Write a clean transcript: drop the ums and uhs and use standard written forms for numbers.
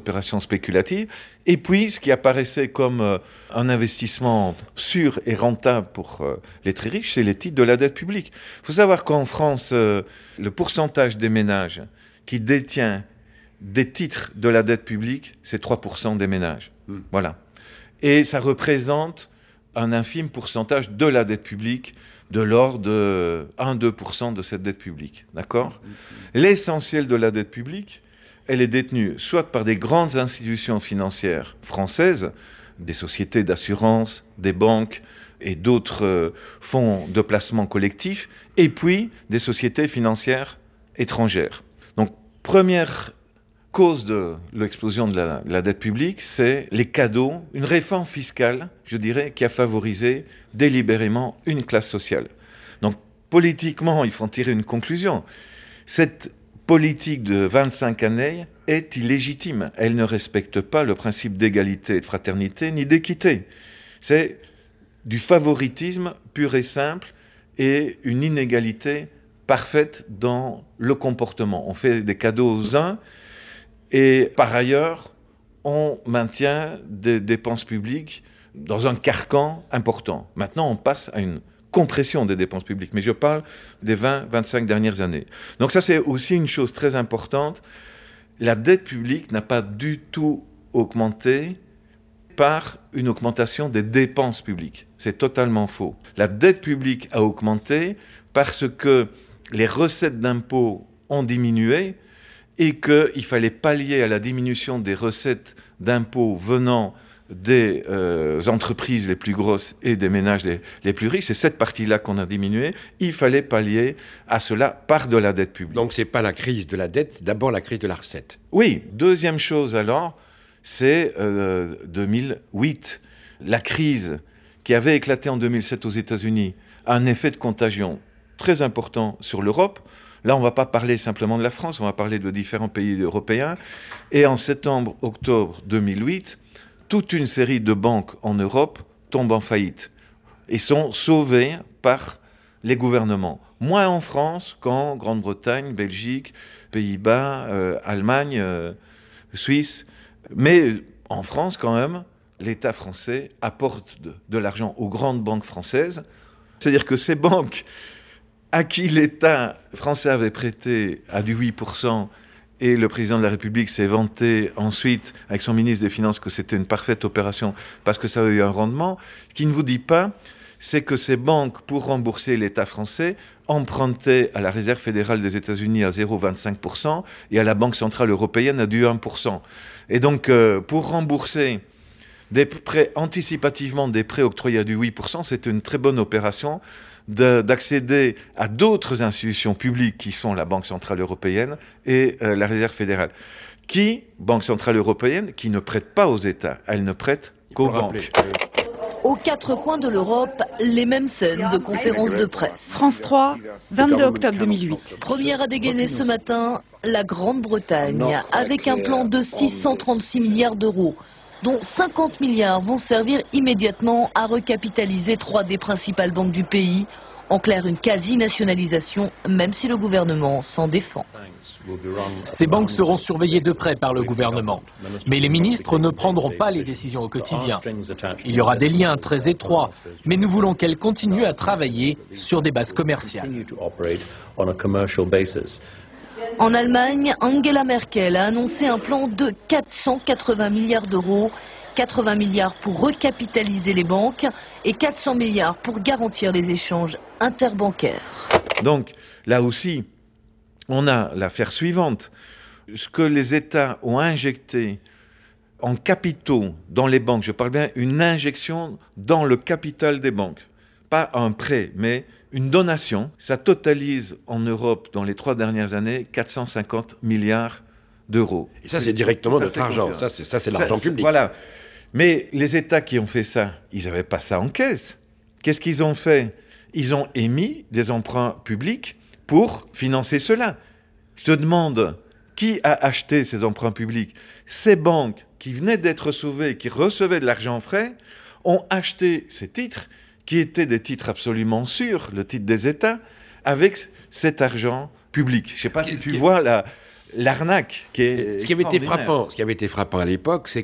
opérations spéculatives. Et puis, ce qui apparaissait comme un investissement sûr et rentable pour les très riches, c'est les titres de la dette publique. Il faut savoir qu'en France, le pourcentage des ménages qui détient des titres de la dette publique, c'est 3% des ménages. Voilà. Et ça représente un infime pourcentage de la dette publique, de l'ordre de 1-2% de cette dette publique. D'accord ? L'essentiel de la dette publique, elle est détenue soit par des grandes institutions financières françaises, des sociétés d'assurance, des banques et d'autres fonds de placement collectif, et puis des sociétés financières étrangères. Donc, première cause de l'explosion de la dette publique, c'est les cadeaux, une réforme fiscale, je dirais, qui a favorisé délibérément une classe sociale. Donc, politiquement, il faut en tirer une conclusion. Cette politique de 25 années est illégitime. Elle ne respecte pas le principe d'égalité, de fraternité, ni d'équité. C'est du favoritisme pur et simple et une inégalité parfaite dans le comportement. On fait des cadeaux aux uns et par ailleurs, on maintient des dépenses publiques dans un carcan important. Maintenant, on passe à une compression des dépenses publiques, mais je parle des 20-25 dernières années. Donc ça, c'est aussi une chose très importante. La dette publique n'a pas du tout augmenté par une augmentation des dépenses publiques. C'est totalement faux. La dette publique a augmenté parce que les recettes d'impôts ont diminué et qu'il fallait pallier à la diminution des recettes d'impôts venant des entreprises les plus grosses et des ménages les plus riches. C'est cette partie-là qu'on a diminué. Il fallait pallier à cela par de la dette publique. Donc, ce n'est pas la crise de la dette, c'est d'abord la crise de la recette. Oui. Deuxième chose, alors, c'est 2008. La crise qui avait éclaté en 2007 aux États-Unis a un effet de contagion très important sur l'Europe. Là, on ne va pas parler simplement de la France, on va parler de différents pays européens. Et en septembre-octobre 2008, toute une série de banques en Europe tombent en faillite et sont sauvées par les gouvernements. Moins en France qu'en Grande-Bretagne, Belgique, Pays-Bas, Allemagne, Suisse. Mais en France, quand même, l'État français apporte de l'argent aux grandes banques françaises. C'est-à-dire que ces banques à qui l'État français avait prêté à du 8%, et le président de la République s'est vanté ensuite, avec son ministre des Finances, que c'était une parfaite opération parce que ça avait eu un rendement, qui ne vous dit pas, c'est que ces banques, pour rembourser l'État français, empruntaient à la Réserve fédérale des États-Unis à 0,25% et à la Banque centrale européenne à du 1%. Et donc, pour rembourser des prêts anticipativement, des prêts octroyés à du 8%, c'est une très bonne opération d'accéder à d'autres institutions publiques qui sont la Banque centrale européenne et la Réserve fédérale. Banque centrale européenne, qui ne prête pas aux États, elle ne prête qu'aux banques. Aux quatre coins de l'Europe, les mêmes scènes de conférences de presse. France 3, 22 octobre 2008. Première à dégainer ce matin, la Grande-Bretagne, avec un plan de 636 milliards d'euros, dont 50 milliards vont servir immédiatement à recapitaliser 3 des principales banques du pays. En clair, une quasi-nationalisation, même si le gouvernement s'en défend. Ces banques seront surveillées de près par le gouvernement. Mais les ministres ne prendront pas les décisions au quotidien. Il y aura des liens très étroits, mais nous voulons qu'elles continuent à travailler sur des bases commerciales. En Allemagne, Angela Merkel a annoncé un plan de 480 milliards d'euros. 80 milliards pour recapitaliser les banques et 400 milliards pour garantir les échanges interbancaires. Donc, là aussi, on a l'affaire suivante. Ce que les États ont injecté en capitaux dans les banques, je parle bien une injection dans le capital des banques, pas un prêt, mais une donation, ça totalise en Europe, dans les 3 dernières années, 450 milliards d'euros. Et ça, c'est directement notre argent. Ça, c'est l'argent public. Voilà. Mais les États qui ont fait ça, ils n'avaient pas ça en caisse. Qu'est-ce qu'ils ont fait? Ils ont émis des emprunts publics pour financer cela. Je te demande, qui a acheté ces emprunts publics? Ces banques qui venaient d'être sauvées, qui recevaient de l'argent frais, ont acheté ces titres, qui étaient des titres absolument sûrs, le titre des États, avec cet argent public. Je ne sais pas si tu vois l'arnaque qui est Ce qui avait été frappant à l'époque, c'est